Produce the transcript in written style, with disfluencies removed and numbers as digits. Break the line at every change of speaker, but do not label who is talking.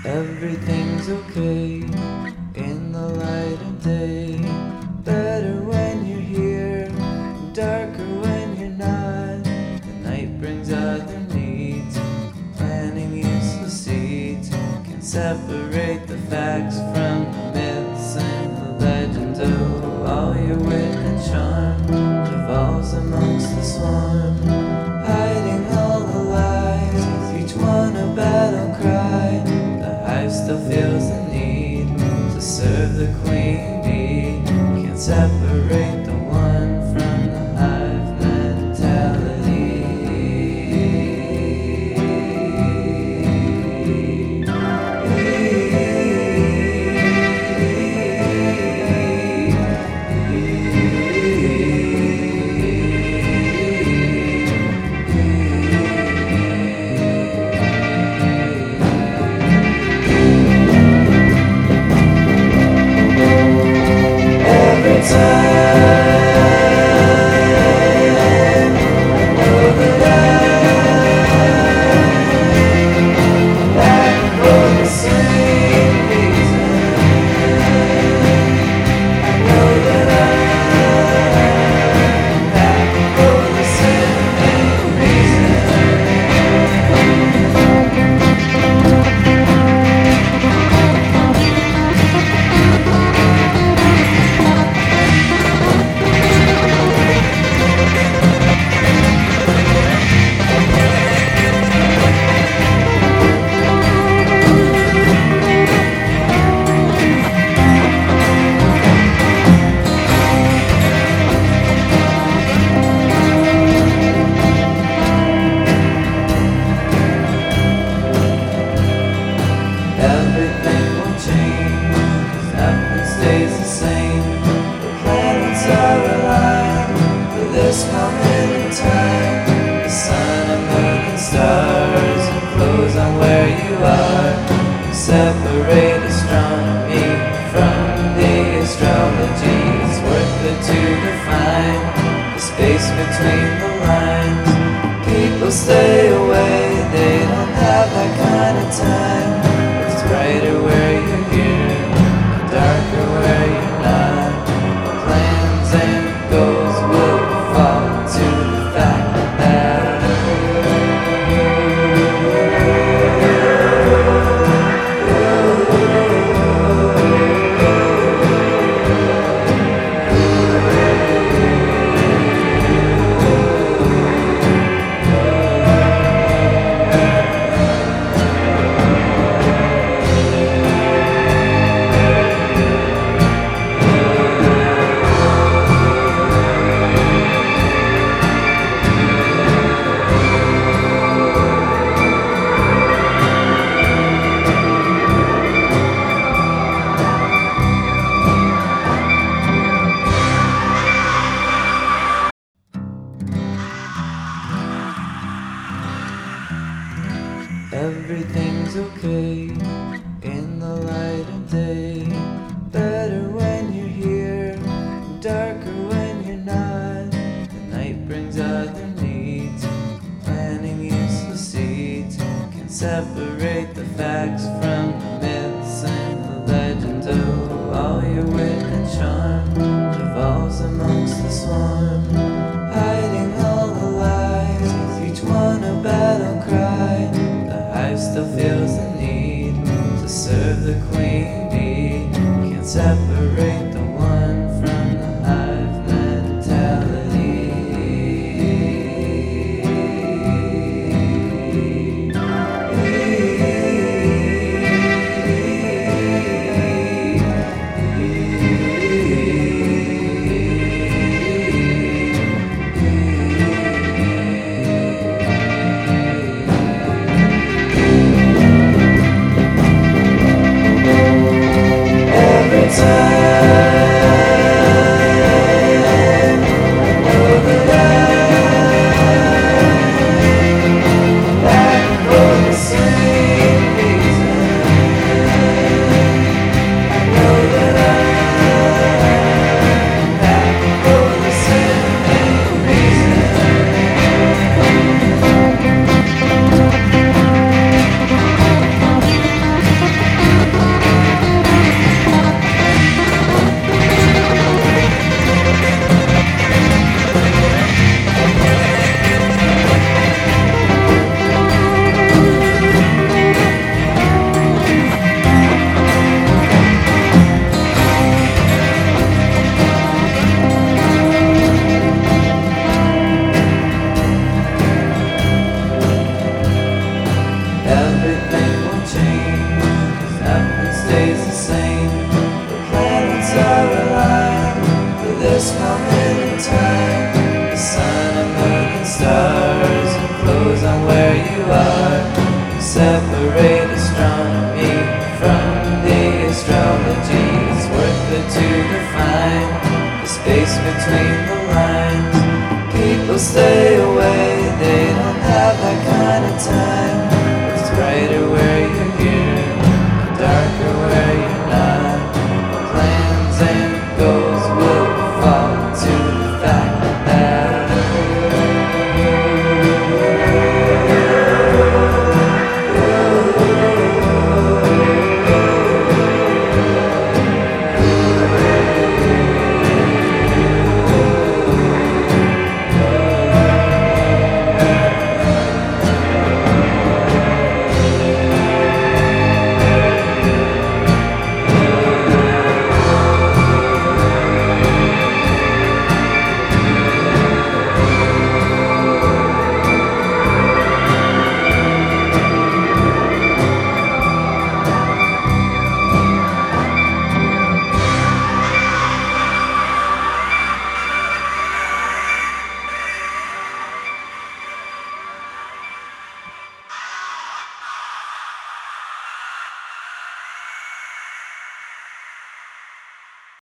Everything's okay in the light of day. Better when you're here, darker when you're not. The night brings other needs, planting useless seeds. Can separate the facts from the myths and the legends. Oh, all your wit and charm revolves amongst the swarm, hiding all the lies, each one a battle cry. Still feels the need to serve the queen bee. Can't separate the one from the hive mentality. Stays the same. The planets are aligned for this moment in time. The sun and moon and stars impose on where you are. Separate astronomy from the astrology. It's worth it to define the space between the lines. People stay away, they don't have that kind of time. It's brighter where you're here, darker where you're not. Plans and goals will fall to the fact that everything's okay in the light of day. Better when you're here, darker when you're not. The night brings other needs, planting useless seeds. Can separate the facts from the myths and the legends. Oh, all your wit and charm revolves amongst the swarm, hiding all the lies, each one a battle cry. Still feels the need to serve the queen bee. Can't separate